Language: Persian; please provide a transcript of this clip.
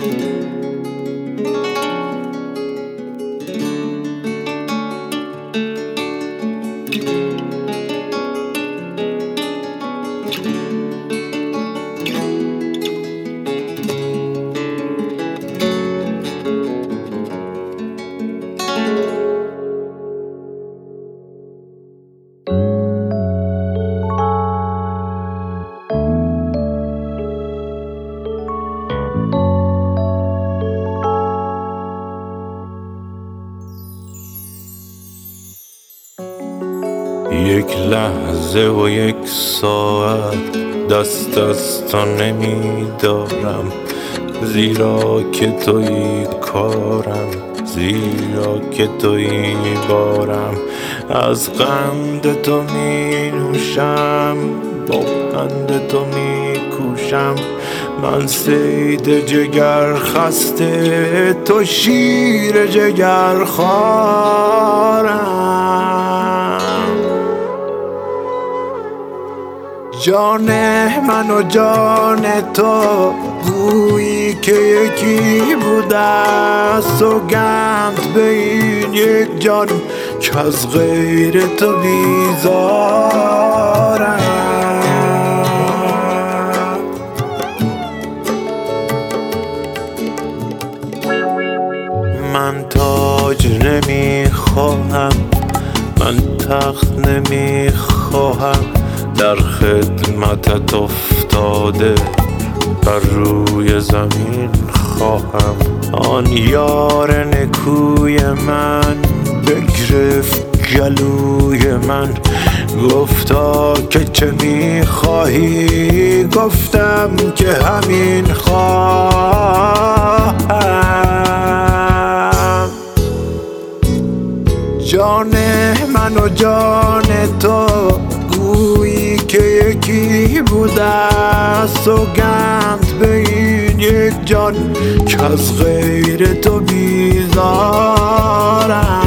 یک لحظه و یک ساعت دست از تو نمیدارم، زیرا که تویی کارم، زیرا که تویی بارم. از قند تو می نوشم، با پند تو می کوشم. من صید جگر خسته، تو شیر جگر خوارم. جان من و جان تو گویی که یکی بوده، سوگند به این یک جان که از غیر تو بیزارم. من تاج نمیخواهم، من تخت نمیخواهم، در خدمتت افتاده بر روی زمین خواهم. آن یار نکوی من بگرفت گلوی من، گفتا که چه میخواهی؟ گفتم که همین خواهم. جان من و جان تو گویی که یکی بوده، سوگند به این یک جان که از غیر تو بیزارم.